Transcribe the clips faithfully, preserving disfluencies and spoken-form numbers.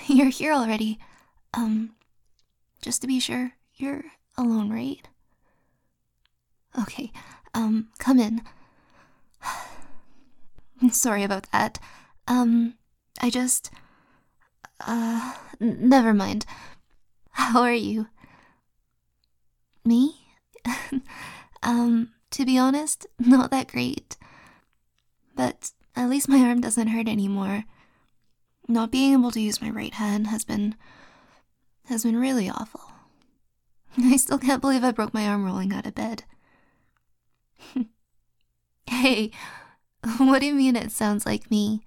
you're here already. Um, just to be sure, you're alone, right? Okay, um, come in. Sorry about that. Um, I just... Uh, n- never mind. How are you? Me? um, to be honest, not that great. But at least my arm doesn't hurt anymore. Not being able to use my right hand has been... has been really awful. I still can't believe I broke my arm rolling out of bed. Hey, what do you mean it sounds like me?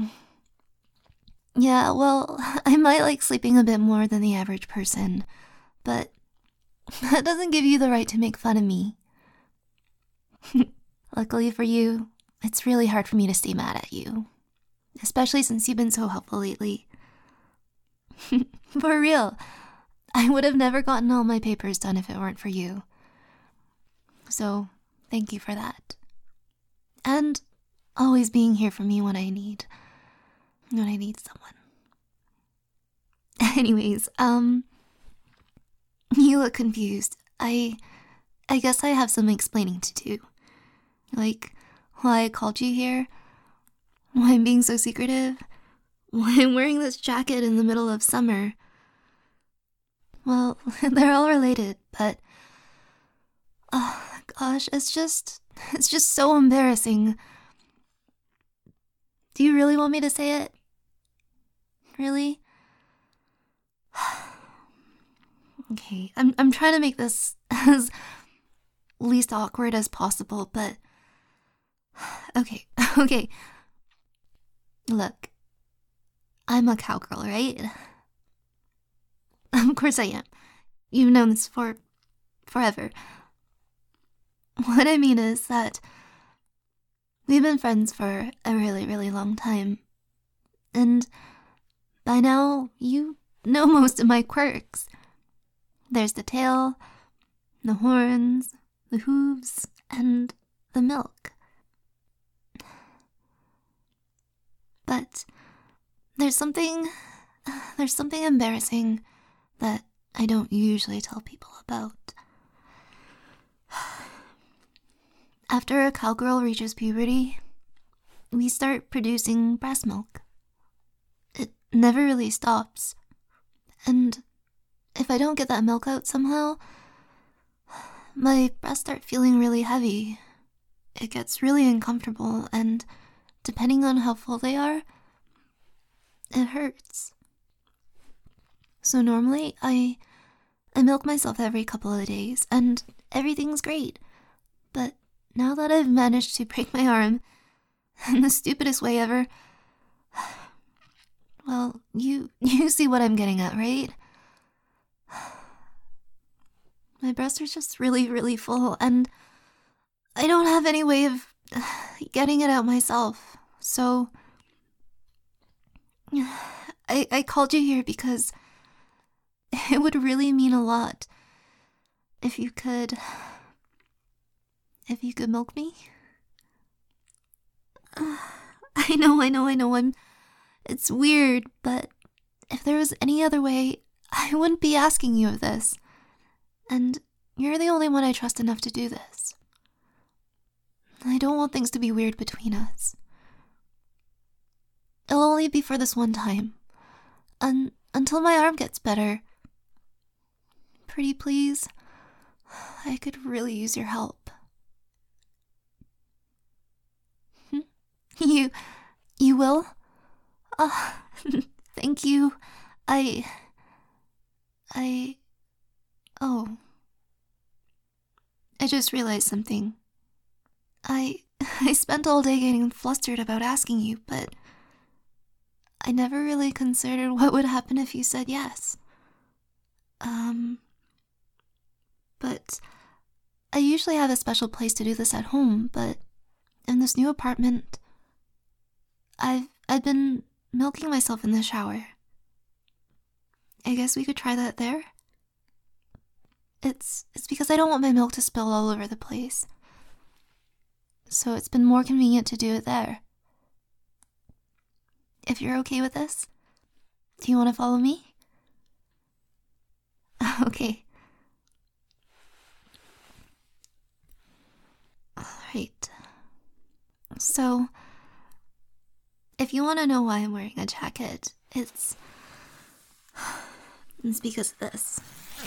Yeah, well, I might like sleeping a bit more than the average person, but that doesn't give you the right to make fun of me. Luckily for you, it's really hard for me to stay mad at you, especially since you've been so helpful lately. For real, I would have never gotten all my papers done if it weren't for you. So, thank you for that. And always being here for me when I need, when I need someone. Anyways, um, you look confused. I, I guess I have some explaining to do. Like, why I called you here, why I'm being so secretive, why I'm wearing this jacket in the middle of summer. Well, they're all related, but... Oh, gosh, it's just... It's just so embarrassing. Do you really want me to say it? Really? Okay, I'm I'm trying to make this as least awkward as possible, but... Okay, okay. Look, I'm a cowgirl, right? Of course I am. You've known this for... forever. What I mean is that we've been friends for a really, really long time. And by now, you know most of my quirks. There's the tail, the horns, the hooves, and the milk. But there's something... there's something embarrassing that I don't usually tell people about. After a cowgirl reaches puberty, we start producing breast milk. It never really stops. And if I don't get that milk out somehow, my breasts start feeling really heavy. It gets really uncomfortable, and depending on how full they are, it hurts. So normally, I, I milk myself every couple of days, and everything's great. But now that I've managed to break my arm in the stupidest way ever, well, you you see what I'm getting at, right? My breasts are just really, really full, and I don't have any way of getting it out myself. So I I called you here because it would really mean a lot if you could if you could milk me. I know, I know, I know, I'm... It's weird, but if there was any other way, I wouldn't be asking you of this. And you're the only one I trust enough to do this. I don't want things to be weird between us. It'll only be for this one time. Un- until my arm gets better. Pretty please, I could really use your help. You... you will? Oh, thank you. I... I... Oh. I just realized something. I... I spent all day getting flustered about asking you, but... I never really considered what would happen if you said yes. Um... But... I usually have a special place to do this at home, but... in this new apartment... I've... I've been milking myself in the shower. I guess we could try that there? It's... it's because I don't want my milk to spill all over the place. So it's been more convenient to do it there. If you're okay with this, Do you want to follow me? Okay. Alright. So, if you want to know why I'm wearing a jacket, it's... It's because of this.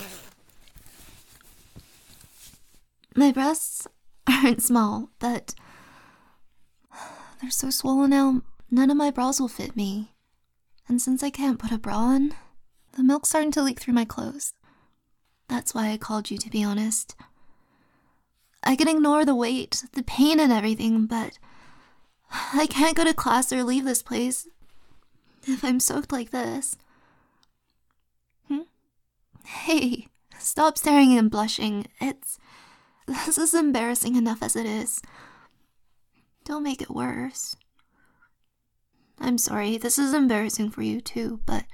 My breasts aren't small, but they're so swollen now, none of my bras will fit me. And since I can't put a bra on, the milk's starting to leak through my clothes. That's why I called you, to be honest. I can ignore the weight, the pain and everything, but I can't go to class or leave this place if I'm soaked like this. Hmm? Hey, stop staring and blushing. It's... This is embarrassing enough as it is. Don't make it worse. I'm sorry, this is embarrassing for you too, but...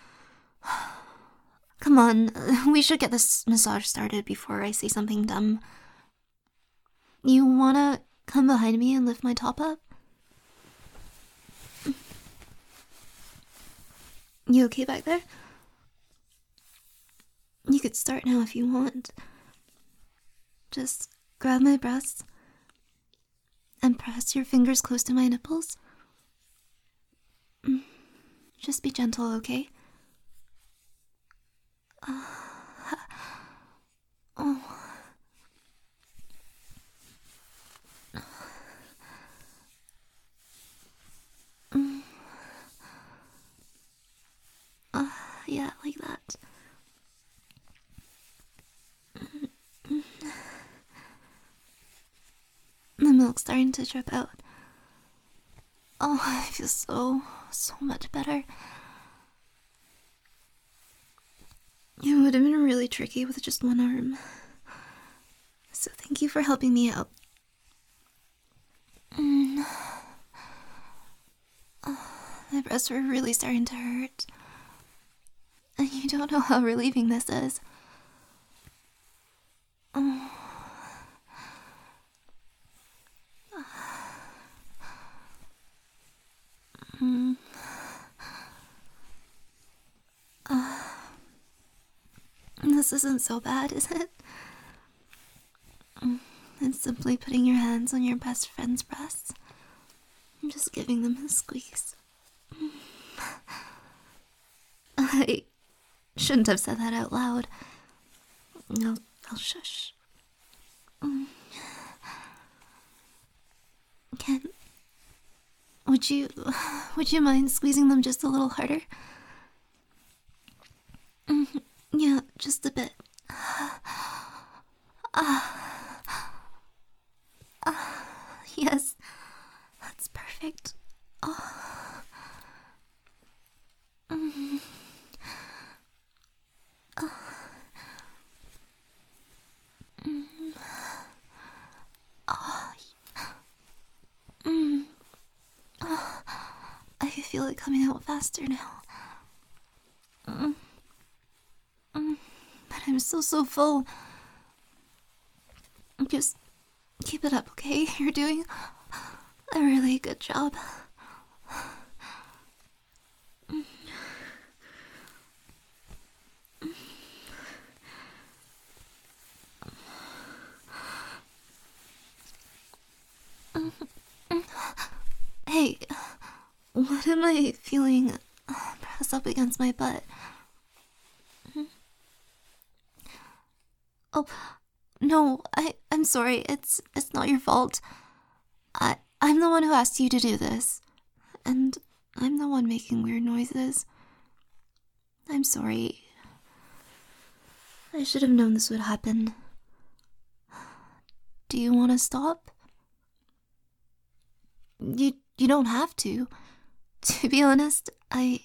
Come on, we should get this massage started before I say something dumb. You wanna come behind me and lift my top up? You okay back there? You could start now if you want. Just grab my breasts and press your fingers close to my nipples. Just be gentle, okay? Uh, oh. Mm. Uh, yeah, like that. The milk's starting to drip out. Oh, I feel so, so much better. It would have been really tricky with just one arm. So thank you for helping me out. Mm. Oh, my breasts were really starting to hurt. And you don't know how relieving this is. Oh. Mm. Uh, this isn't so bad, is it? It's simply putting your hands on your best friend's breasts and just giving them a squeeze. I shouldn't have said that out loud. I'll, I'll shush. Can... Would you... Would you mind squeezing them just a little harder? Yeah, just a bit. Ah, ah, yes, that's perfect. Oh. Mm. Oh. Mm. Oh. Mm. Oh. I feel it coming out faster now. Mm. Mm. But I'm still so full. Just keep it up, okay? You're doing a really good job. Hey, what am I feeling pressed up against my butt? Oh, no, I, I'm sorry. It's it's not your fault. I, I'm the one who asked you to do this. And I'm the one making weird noises. I'm sorry. I should have known this would happen. Do you want to stop? You, you don't have to. To be honest, I...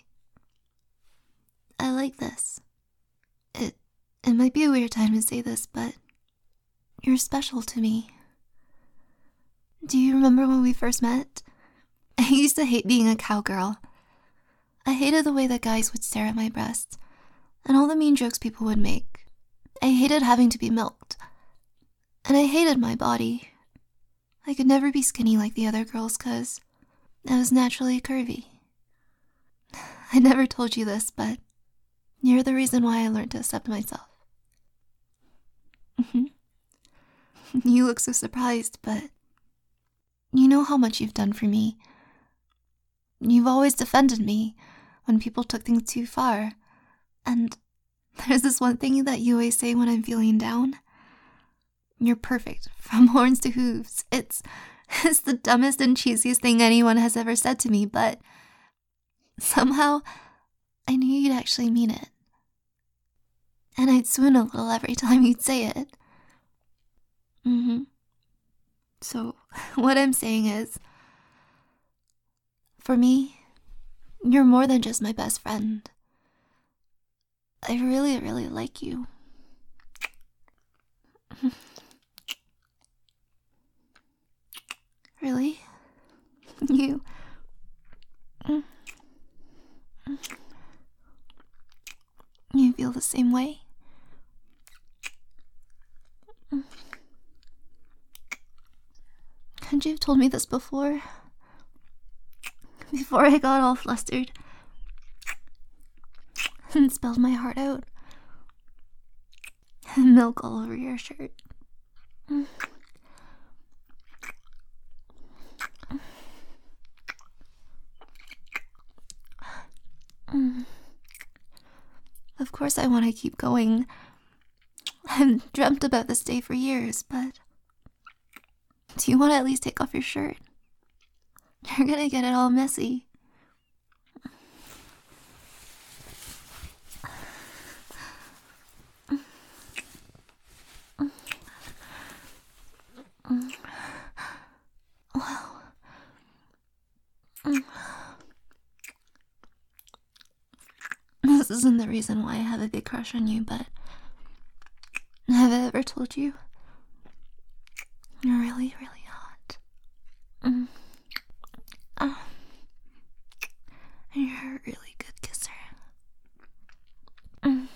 I like this. It, it might be a weird time to say this, but... You're special to me. Do you remember when we first met? I used to hate being a cowgirl. I hated the way that guys would stare at my breasts, and all the mean jokes people would make. I hated having to be milked. And I hated my body. I could never be skinny like the other girls, cause I was naturally curvy. I never told you this, but you're the reason why I learned to accept myself. Mhm. You look so surprised, but you know how much you've done for me. You've always defended me when people took things too far. And there's this one thing that you always say when I'm feeling down. You're perfect, from horns to hooves. It's, it's the dumbest and cheesiest thing anyone has ever said to me, but somehow I knew you'd actually mean it. And I'd swoon a little every time you'd say it. Mm-hmm. So, what I'm saying is, for me, you're more than just my best friend. I really, really like you. Really? You... You feel the same way? Couldn't you have told me this before? Before I got all flustered and spilled my heart out. And milk all over your shirt. Of course I want to keep going. I've dreamt about this day for years, but do you want to at least take off your shirt? You're gonna get it all messy. Wow. This isn't the reason why I have a big crush on you, but have I ever told you? You're really, really hot. Mm. Uh, and you're a really good kisser. Mm.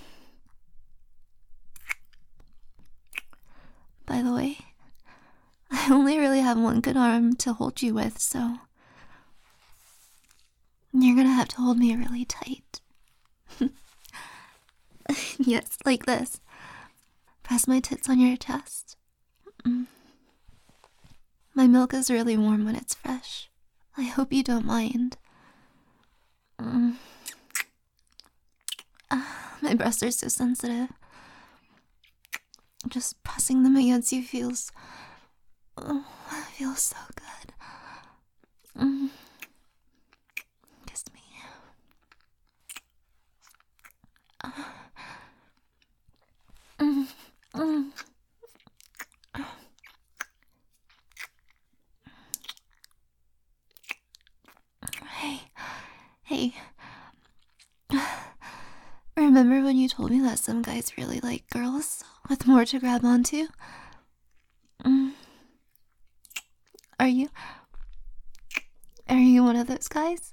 By the way, I only really have one good arm to hold you with, so you're gonna have to hold me really tight. Yes, like this. Press my tits on your chest. Mm. My milk is really warm when it's fresh. I hope you don't mind. Mm. Uh, my breasts are so sensitive. Just pressing them against you feels... Oh, feels so good. Mm. Kiss me. Uh. Mm. Mm. Hey, hey. Remember when you told me that some guys really like girls with more to grab onto? Mm. Are you... Are you one of those guys?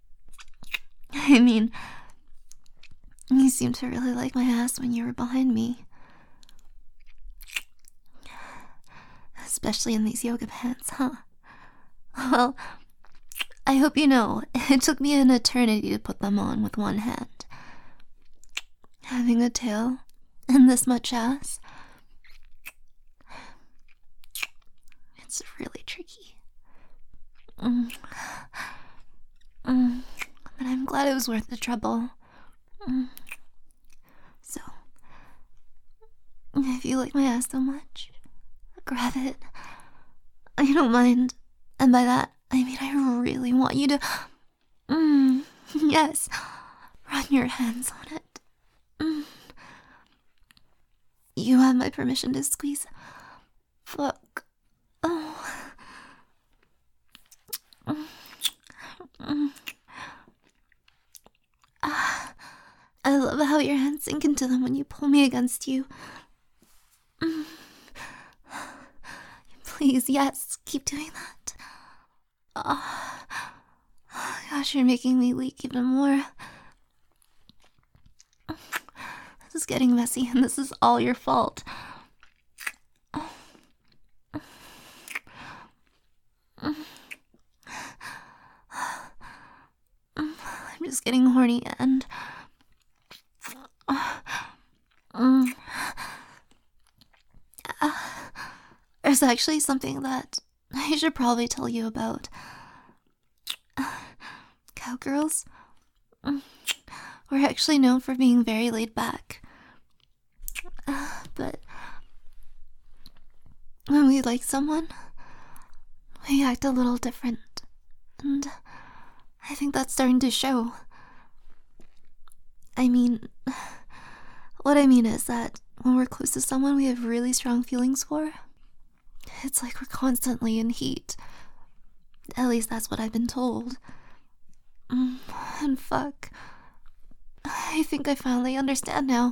I mean, you seemed to really like my ass when you were behind me. Especially in these yoga pants, huh? Well, I hope you know, it took me an eternity to put them on with one hand. Having a tail and this much ass, it's really tricky. Mm. Mm. But I'm glad it was worth the trouble. Mm. So, if you like my ass so much, grab it. I don't mind. And by that, I mean I really want you to... Mm. Yes. Run your hands on it. Mm. You have my permission to squeeze. Fuck. Oh. Mm. Mm. Ah. I love how your hands sink into them when you pull me against you. Mm. Please, yes, keep doing that. Oh. Gosh, you're making me leak even more. This is getting messy, and this is all your fault. I'm just getting horny and... Uh, mm, uh, there's actually something that I should probably tell you about. Uh, cowgirls, mm, we're actually known for being very laid back. Uh, but when we like someone, we act a little different. And I think that's starting to show. I mean, what I mean is that when we're close to someone we have really strong feelings for, it's like we're constantly in heat. At least that's what I've been told. Mm, and fuck. I think I finally understand now.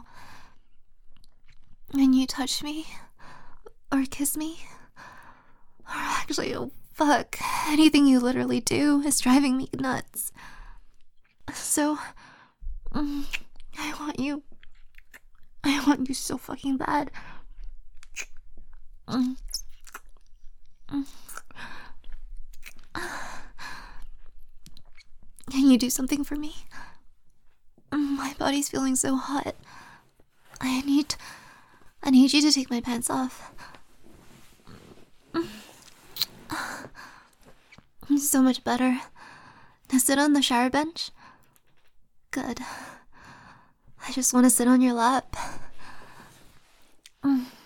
When you touch me, or kiss me, or actually, oh fuck, anything you literally do is driving me nuts. So, mm, I want you. I want you so fucking bad. Mm. Mm. Can you do something for me? My body's feeling so hot. I need... I need you to take my pants off. So much better. Now sit on the shower bench. Good. I just want to sit on your lap. I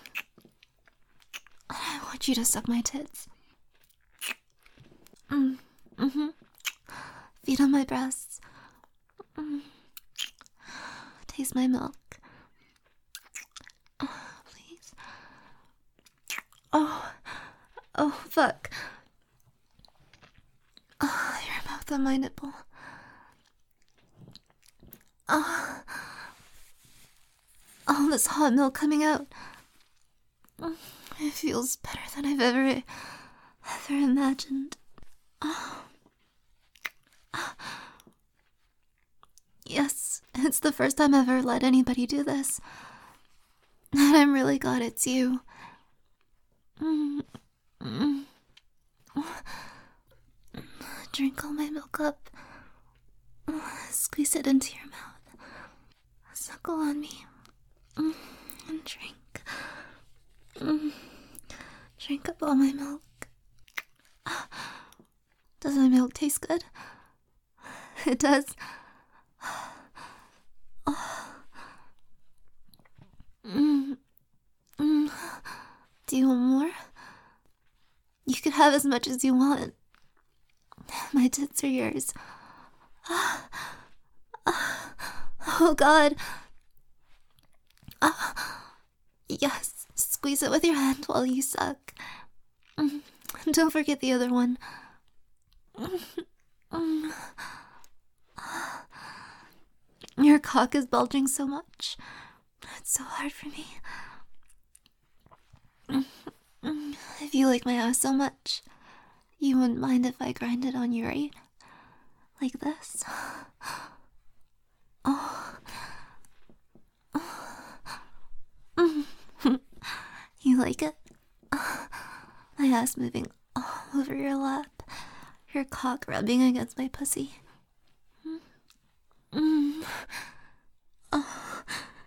want you to suck my tits. Mm. Mm-hmm. Feet on my breasts. Mm. Taste my milk. Oh, please. Oh. Oh, fuck. Oh, your mouth on my nipple. Oh. All this hot milk coming out. It feels better than I've ever, ever imagined. Oh. Yes, it's the first time I've ever let anybody do this. And I'm really glad it's you. Mm. Mm. Drink all my milk up. Squeeze it into your mouth. Suckle on me. Mm. And drink. Mm. Drink up all my milk. Does my milk taste good? It does. Oh. Mm. Mm. Do you want more? You can have as much as you want. My tits are yours. Oh God. Yes, squeeze it with your hand while you suck. Don't forget the other one. Your cock is bulging so much. It's so hard for me. If you like my ass so much, you wouldn't mind if I grind it on you, right? Like this. Oh. You like it? My ass moving all over your lap. Your cock rubbing against my pussy. Mm. Oh.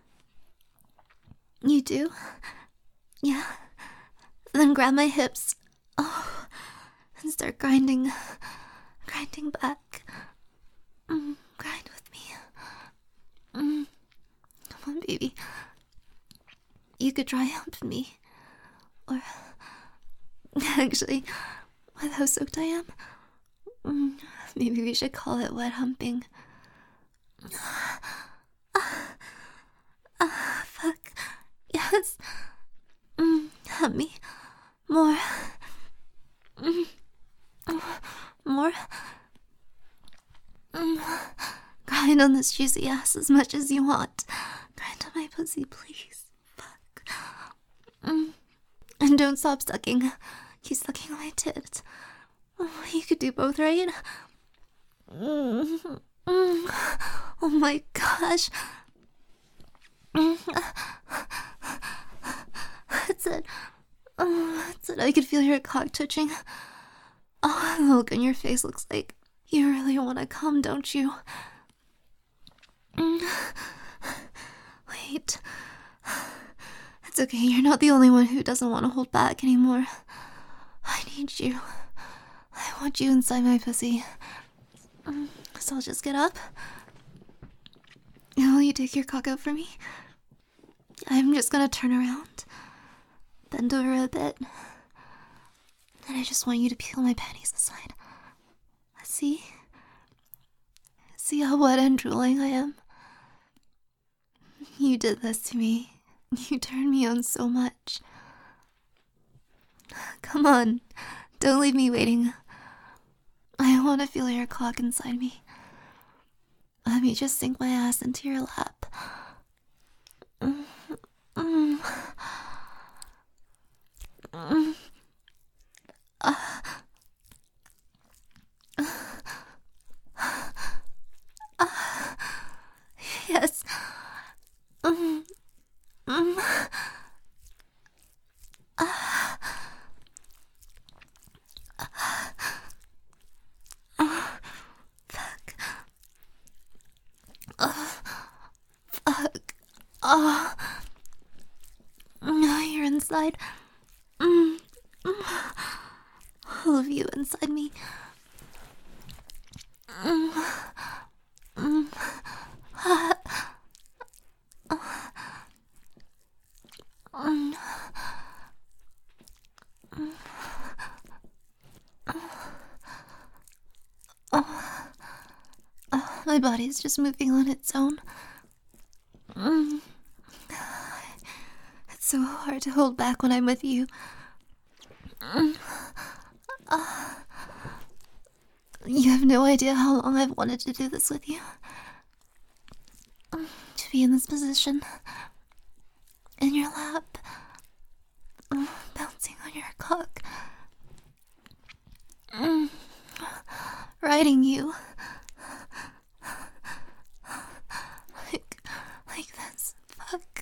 You do? Yeah. Then grab my hips. Oh. And start grinding. Grinding back. Mm. Grind with me. Mm. Come on, baby. You could dry hump me. Or... Actually, with how soaked I am, mm, maybe we should call it wet humping. Ah, ah, fuck. Yes. Mm, hump me. More. Mm, more. Mm, grind on this juicy ass as much as you want. Grind on my pussy, please. Fuck. Mm, and don't stop sucking. Keep sucking on my tits. Oh, you could do both, right? Mm, mm, oh my gosh. Mm, that's it. Oh, that's it. I could feel your cock touching. Oh, the look on your face looks like you really want to come, don't you? okay, you're not the only one who doesn't want to hold back anymore. I need you. I want you inside my pussy. So I'll just get up. Will you take your cock out for me? I'm just gonna turn around, bend over a bit, and I just want you to peel my panties aside. See? See how wet and drooling I am? You did this to me. You turned me on so much. Come on, don't leave me waiting. I want to feel your cock inside me. Let me just sink my ass into your lap. Mm. Mm. Mm. Uh. Uh. Yes. Mm. Mm. Uh. Uh. Fuck. Uh. Fuck. Oh. Now you're inside. Mm. Mm. All of you inside me. Mm. Mm. Ah. Mm. Mm. Oh. Oh, my body's just moving on its own. Mm. It's so hard to hold back when I'm with you. Mm. Uh. You have no idea how long I've wanted to do this with you. Mm. To be in this position. In your lap. Mm. Bouncing on your cock. Mm. Riding you. Like, like this. Fuck.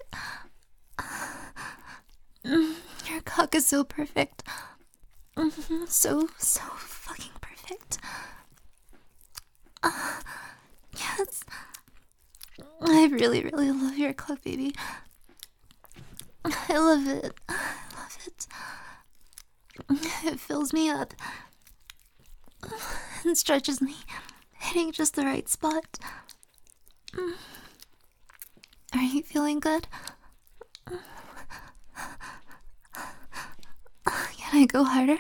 Mm. Your cock is so perfect. Mm. So, so fucking perfect. Uh, yes. I really, really love your cock, baby. I love it. I love it. It fills me up. And stretches me, hitting just the right spot. Are you feeling good? Can I go harder?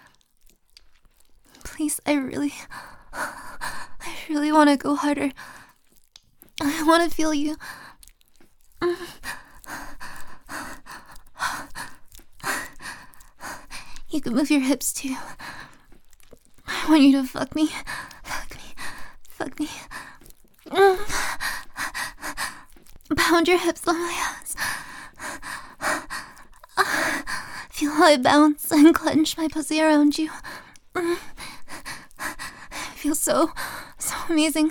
Please, I really... I really want to go harder. I want to feel you. You can move your hips too. I want you to fuck me. Fuck me. Fuck me. Pound your hips on my ass. Feel how I bounce and clench my pussy around you. It feels so, so amazing.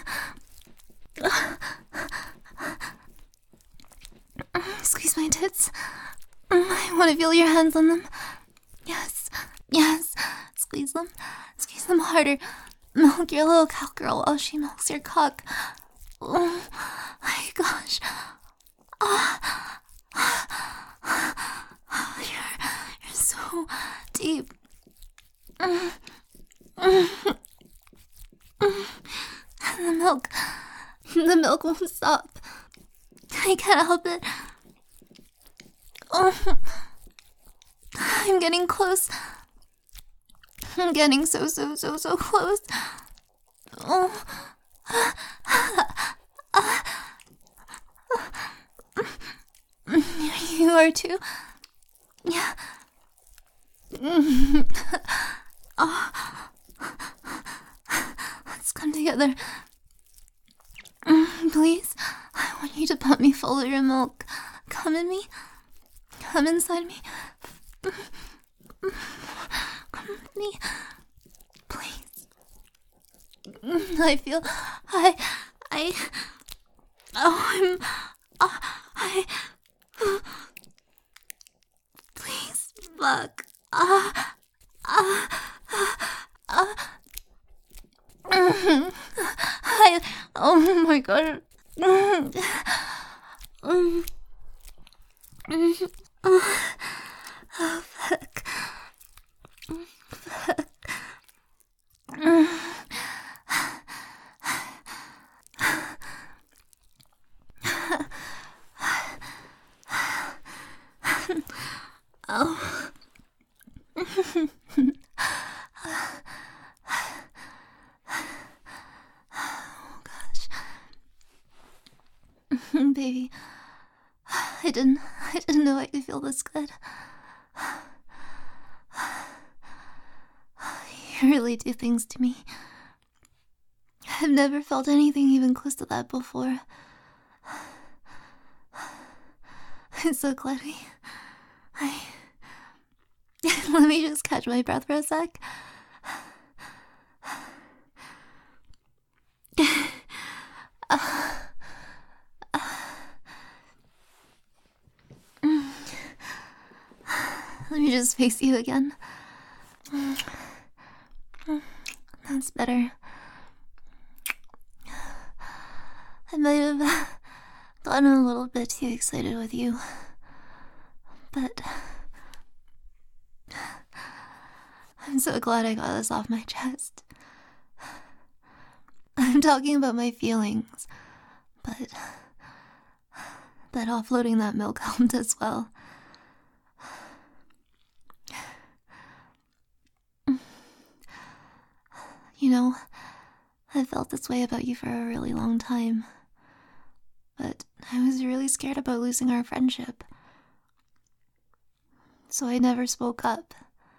Squeeze my tits. I want to feel your hands on them. Yes, yes. Squeeze them. Squeeze them harder. Milk your little cowgirl while she milks your cock. Oh my gosh. Oh. You're, you're so deep. And the milk. The milk won't stop. I can't help it. Oh. I'm getting close. I'm getting so, so, so, so close. Oh. You are too. Yeah. Oh. Let's come together. Please, I want you to pump me full of your milk. Come in me. Come inside me. Come with me. Please. I feel... I... I... Oh, I'm... Oh, I... Please, fuck. Ah... Ah... Ah... I... Oh my god. Oh, fuck. Fuck. Oh. Oh gosh. Baby, I didn't I didn't know I could feel this good. You really do things to me. I've never felt anything even close to that before. I'm so glad we... I... Let me just catch my breath for a sec. Let me just face you again. That's better. I might have gotten a little bit too excited with you, but I'm so glad I got this off my chest. I'm talking about my feelings, but that offloading that milk helped as well. You know, I've felt this way about you for a really long time, but I was really scared about losing our friendship, so I never spoke up.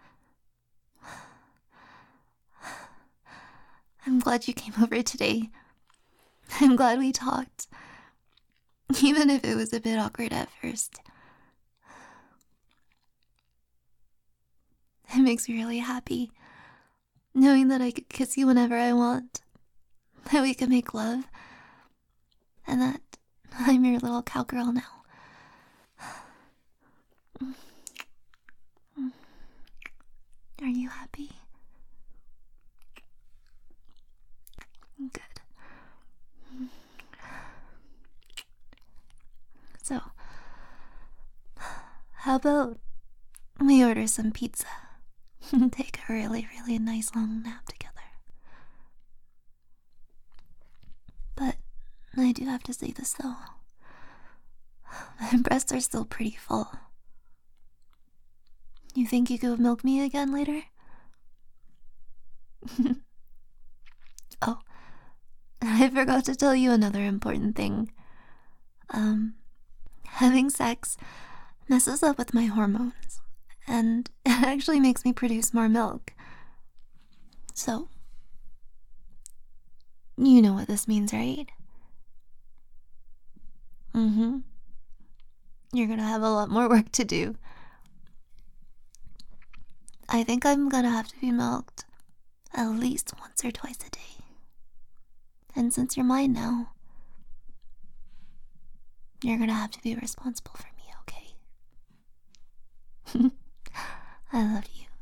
I'm glad you came over today. I'm glad we talked, even if it was a bit awkward at first. It makes me really happy, knowing that I could kiss you whenever I want, that we could make love, and that I'm your little cowgirl now. Are you happy? Good. So, how about we order some pizza? Take a really, really nice long nap together. But I do have to say this though. My breasts are still pretty full. You think you could milk me again later? Oh, I forgot to tell you another important thing. Um, having sex messes up with my hormones, and it actually makes me produce more milk. So, you know what this means, right? Mm-hmm. You're gonna have a lot more work to do. I think I'm gonna have to be milked at least once or twice a day. And since you're mine now, you're gonna have to be responsible for me, okay? I love you.